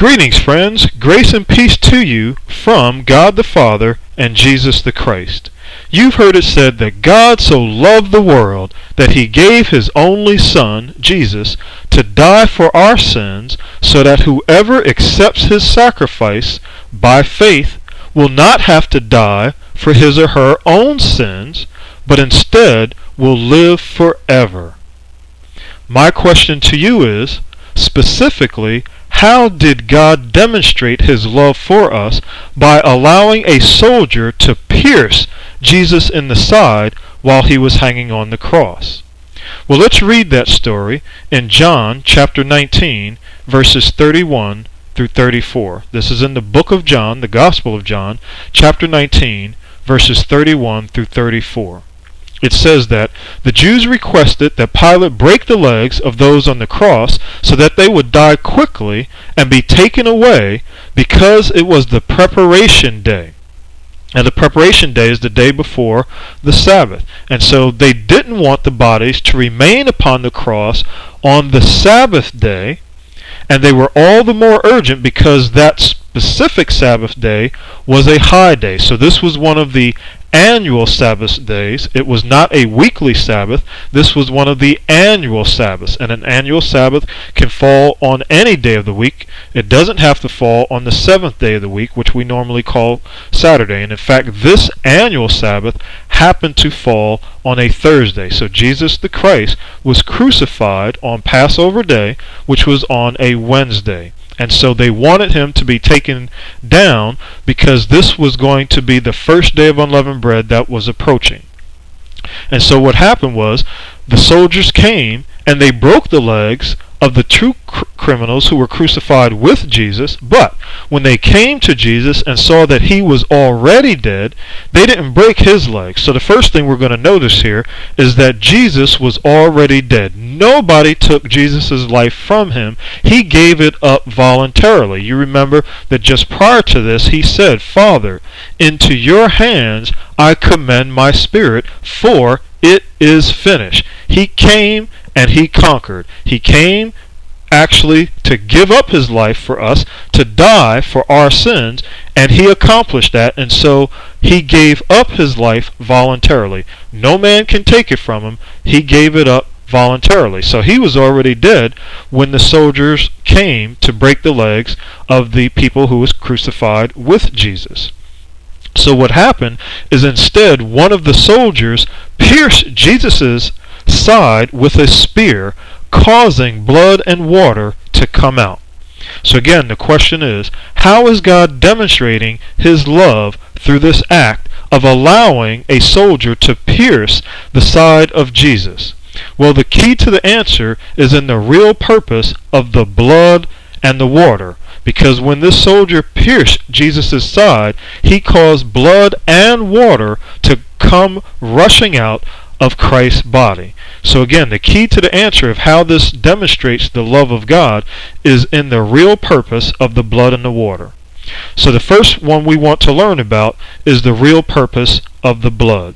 Greetings, friends. Grace and peace to you from God the Father and Jesus the Christ. You've heard it said that God so loved the world that he gave his only Son, Jesus, to die for our sins so that whoever accepts his sacrifice by faith will not have to die for his or her own sins, but instead will live forever. My question to you is, specifically, how did God demonstrate his love for us by allowing a soldier to pierce Jesus in the side while he was hanging on the cross? Well, let's read that story in John chapter 19, verses 31 through 34. This is in the book of John, the Gospel of John, chapter 19, verses 31 through 34. It says that the Jews requested that Pilate break the legs of those on the cross so that they would die quickly and be taken away because it was the preparation day. And the preparation day is the day before the Sabbath. And so they didn't want the bodies to remain upon the cross on the Sabbath day. And they were all the more urgent because that specific Sabbath day was a high day. So this was one of the annual Sabbath days. It was not a weekly Sabbath. This was one of the annual Sabbaths. And an annual Sabbath can fall on any day of the week. It doesn't have to fall on the seventh day of the week, which we normally call Saturday. And in fact, this annual Sabbath happened to fall on a Thursday. So Jesus the Christ was crucified on Passover Day, which was on a Wednesday. And so they wanted him to be taken down because this was going to be the first day of unleavened bread that was approaching. And so what happened was the soldiers came and they broke the legs of the two criminals who were crucified with Jesus. But when they came to Jesus and saw that he was already dead, they didn't break his legs. So the first thing we're going to notice here is that Jesus was already dead. Nobody took Jesus' life from him. He gave it up voluntarily. You remember that just prior to this he said, "Father, into your hands I commend my spirit, for it is finished." He came and he conquered. He came actually to give up his life for us, to die for our sins, and he accomplished that, and so he gave up his life voluntarily. No man can take it from him. He gave it up voluntarily. So he was already dead when the soldiers came to break the legs of the people who was crucified with Jesus. So what happened is instead one of the soldiers pierced Jesus' side with a spear, causing blood and water to come out. So again, the question is, how is God demonstrating his love through this act of allowing a soldier to pierce the side of Jesus? Well, the key to the answer is in the real purpose of the blood and the water. Because when this soldier pierced Jesus' side, he caused blood and water to come rushing out of Christ's body. So again, the key to the answer of how this demonstrates the love of God is in the real purpose of the blood and the water. So the first one we want to learn about is the real purpose of the blood.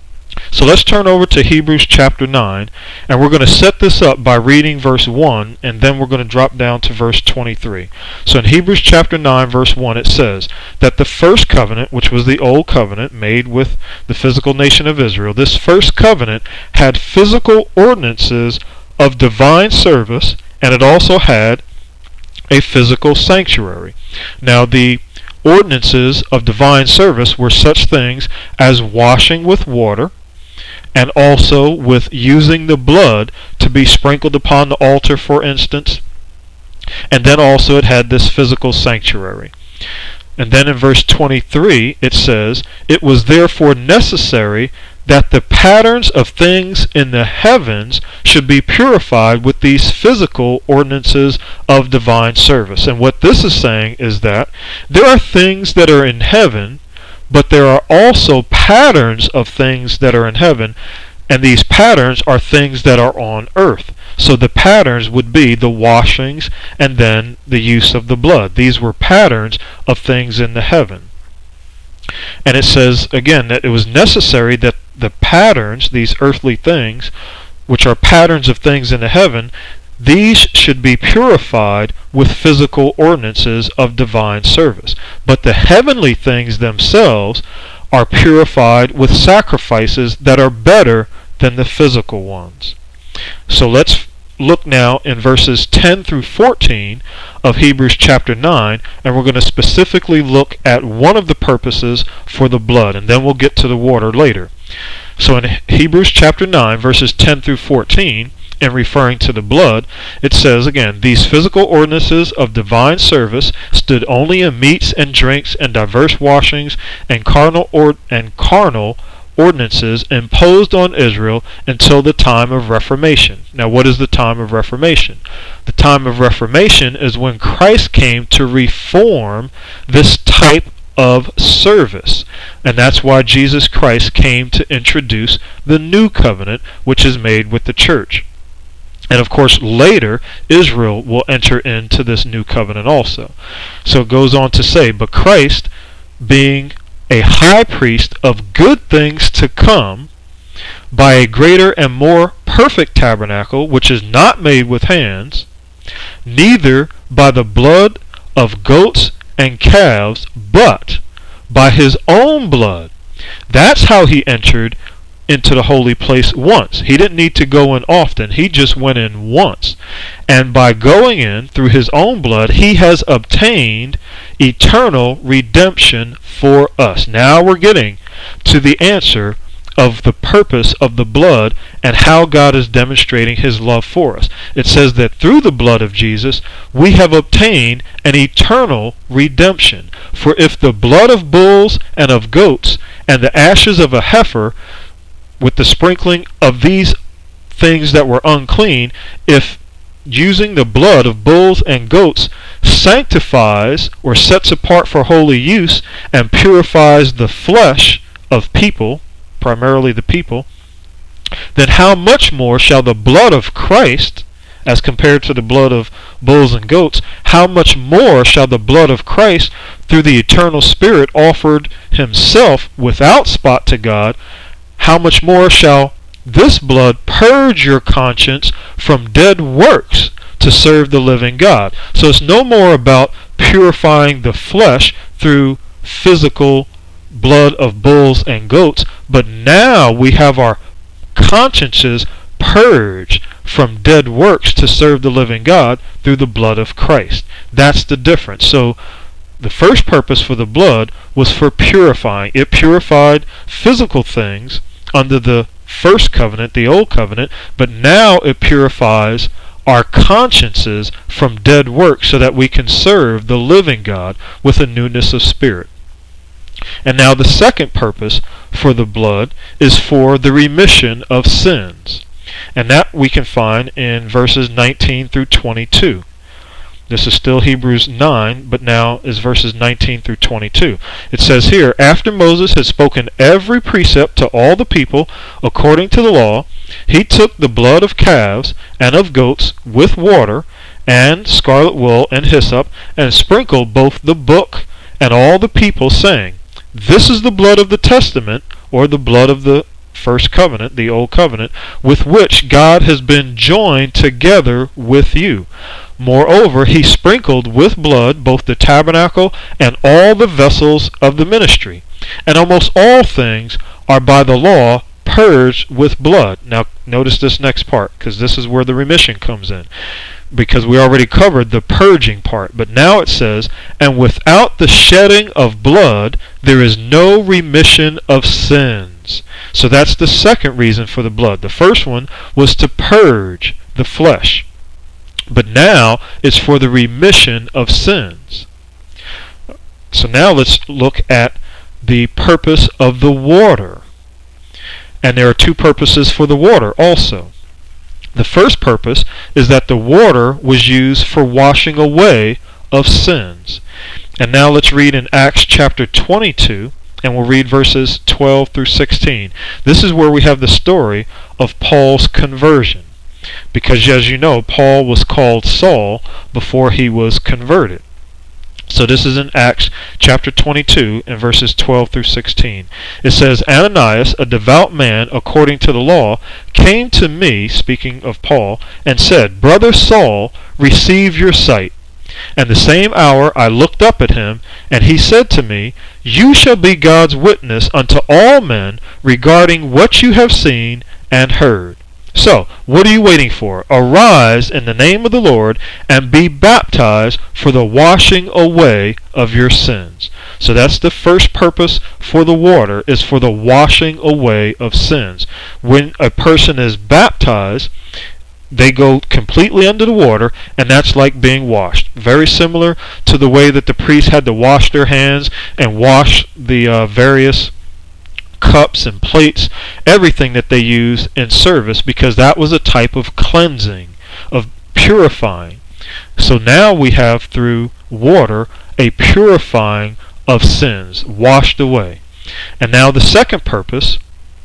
So let's turn over to Hebrews chapter 9, and we're going to set this up by reading verse 1, and then we're going to drop down to verse 23. So in Hebrews chapter 9, verse 1, it says that the first covenant, which was the old covenant made with the physical nation of Israel, this first covenant had physical ordinances of divine service, and it also had a physical sanctuary. Now the ordinances of divine service were such things as washing with water, and also with using the blood to be sprinkled upon the altar, for instance. And then also it had this physical sanctuary. And then in verse 23 it says, "It was therefore necessary that the patterns of things in the heavens should be purified with these physical ordinances of divine service." And what this is saying is that there are things that are in heaven, but there are also patterns of things that are in heaven, and these patterns are things that are on earth. So the patterns would be the washings and then the use of the blood. These were patterns of things in the heaven. And it says again that it was necessary that the patterns, these earthly things, which are patterns of things in the heaven, these should be purified with physical ordinances of divine service. But the heavenly things themselves are purified with sacrifices that are better than the physical ones. So let's look now in verses 10 through 14 of Hebrews chapter 9, and we're going to specifically look at one of the purposes for the blood, and then we'll get to the water later. So in Hebrews chapter 9, verses 10 through 14, and referring to the blood, it says again, "These physical ordinances of divine service stood only in meats and drinks and diverse washings and carnal ordinances imposed on Israel until the time of Reformation." Now, what is the time of Reformation? The time of Reformation is when Christ came to reform this type of service. And that's why Jesus Christ came to introduce the new covenant, which is made with the church. And of course, later, Israel will enter into this new covenant also. So it goes on to say, "But Christ, being a high priest of good things to come, by a greater and more perfect tabernacle, which is not made with hands, neither by the blood of goats and calves, but by his own blood." That's how he entered into the holy place once. He didn't need to go in often. He just went in once. And by going in through his own blood, he has obtained eternal redemption for us. Now we're getting to the answer of the purpose of the blood and how God is demonstrating his love for us. It says that through the blood of Jesus, we have obtained an eternal redemption. For if the blood of bulls and of goats and the ashes of a heifer, with the sprinkling of these things that were unclean, if using the blood of bulls and goats sanctifies or sets apart for holy use and purifies the flesh of people, primarily the people, then how much more shall the blood of Christ, as compared to the blood of bulls and goats, how much more shall the blood of Christ, through the eternal Spirit offered himself without spot to God, how much more shall this blood purge your conscience from dead works to serve the living God? So it's no more about purifying the flesh through physical blood of bulls and goats, but now we have our consciences purged from dead works to serve the living God through the blood of Christ. That's the difference. So the first purpose for the blood was for purifying. It purified physical things under the first covenant, the old covenant, but now it purifies our consciences from dead works so that we can serve the living God with a newness of spirit. And now the second purpose for the blood is for the remission of sins. And that we can find in verses 19 through 22. This is still Hebrews 9, but now is verses 19 through 22. It says here, "After Moses had spoken every precept to all the people according to the law, he took the blood of calves and of goats with water and scarlet wool and hyssop, and sprinkled both the book and all the people, saying, 'This is the blood of the testament,'" or the blood of the first covenant, the old covenant, "with which God has been joined together with you. Moreover, he sprinkled with blood both the tabernacle and all the vessels of the ministry. And almost all things are by the law purged with blood." Now notice this next part, because this is where the remission comes in, because we already covered the purging part. But now it says, "And without the shedding of blood there is no remission of sins." So that's the second reason for the blood. The first one was to purge the flesh, but now it's for the remission of sins. So now let's look at the purpose of the water. And there are two purposes for the water also. The first purpose is that the water was used for washing away of sins. And now let's read in Acts chapter 22, and we'll read verses 12 through 16. This is where we have the story of Paul's conversion. Because as you know, Paul was called Saul before he was converted. So this is in Acts chapter 22 and verses 12 through 16. It says, Ananias, a devout man according to the law, came to me, speaking of Paul, and said, Brother Saul, receive your sight. And the same hour I looked up at him, and he said to me, You shall be God's witness unto all men regarding what you have seen and heard. So, what are you waiting for? Arise in the name of the Lord and be baptized for the washing away of your sins. So that's the first purpose for the water, is for the washing away of sins. When a person is baptized, they go completely under the water, and that's like being washed. Very similar to the way that the priests had to wash their hands and wash the various cups and plates, everything that they use in service, because that was a type of cleansing, of purifying. So now we have through water a purifying of sins, washed away. And now the second purpose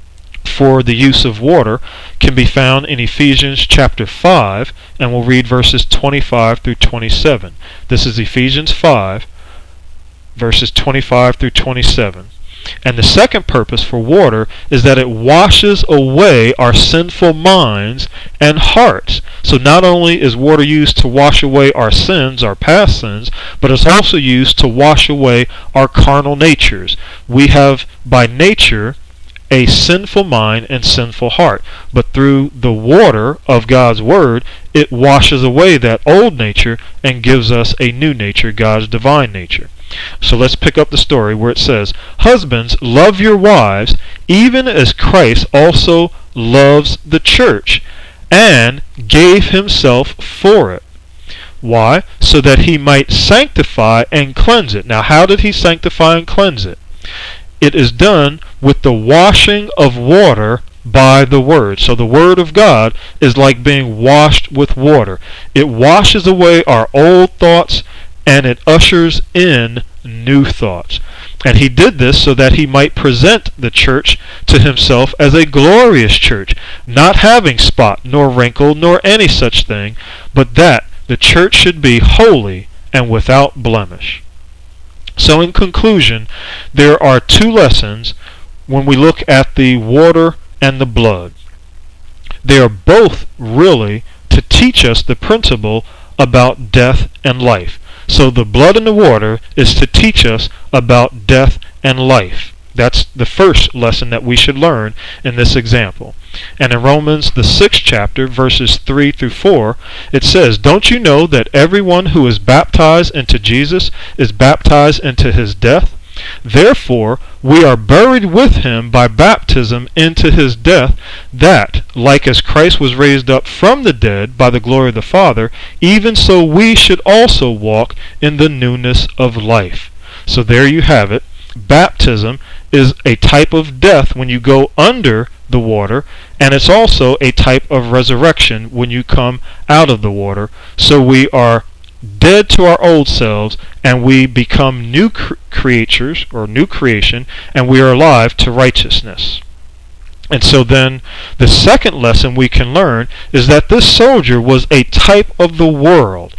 for the use of water can be found in Ephesians chapter 5, and we'll read verses 25 through 27. This is Ephesians 5, verses 25 through 27. And the second purpose for water is that it washes away our sinful minds and hearts. So not only is water used to wash away our sins, our past sins, but it's also used to wash away our carnal natures. We have by nature a sinful mind and sinful heart, but through the water of God's Word, it washes away that old nature and gives us a new nature, God's divine nature. So let's pick up the story where it says, Husbands, love your wives, even as Christ also loves the church, and gave himself for it. Why? So that he might sanctify and cleanse it. Now, how did he sanctify and cleanse it? It is done with the washing of water by the Word. So the Word of God is like being washed with water. It washes away our old thoughts, and it ushers in new thoughts. And he did this so that he might present the church to himself as a glorious church, not having spot, nor wrinkle, nor any such thing, but that the church should be holy and without blemish. So in conclusion, there are two lessons when we look at the water and the blood. They are both really to teach us the principle about death and life. So the blood and the water is to teach us about death and life. That's the first lesson that we should learn in this example. And in Romans, the 6th chapter, verses 3 through 4, it says, Don't you know that everyone who is baptized into Jesus is baptized into his death? Therefore, we are buried with him by baptism into his death, that, like as Christ was raised up from the dead by the glory of the Father, even so we should also walk in the newness of life. So there you have it. Baptism is a type of death when you go under the water, and it's also a type of resurrection when you come out of the water. So we are dead to our old selves, and we become new creatures, or new creation, and we are alive to righteousness. And so then the second lesson we can learn is that this soldier was a type of the world.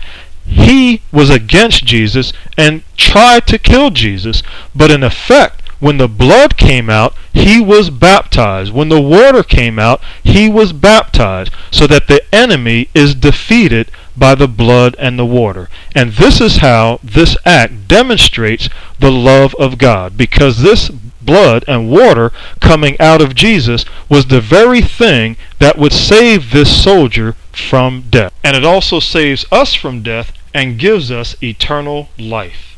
He was against Jesus and tried to kill Jesus, but in effect, when the blood came out, he was baptized. When the water came out, he was baptized, so that the enemy is defeated by the blood and the water. And this is how this act demonstrates the love of God, because this blood and water coming out of Jesus was the very thing that would save this soldier from death. And it also saves us from death and gives us eternal life.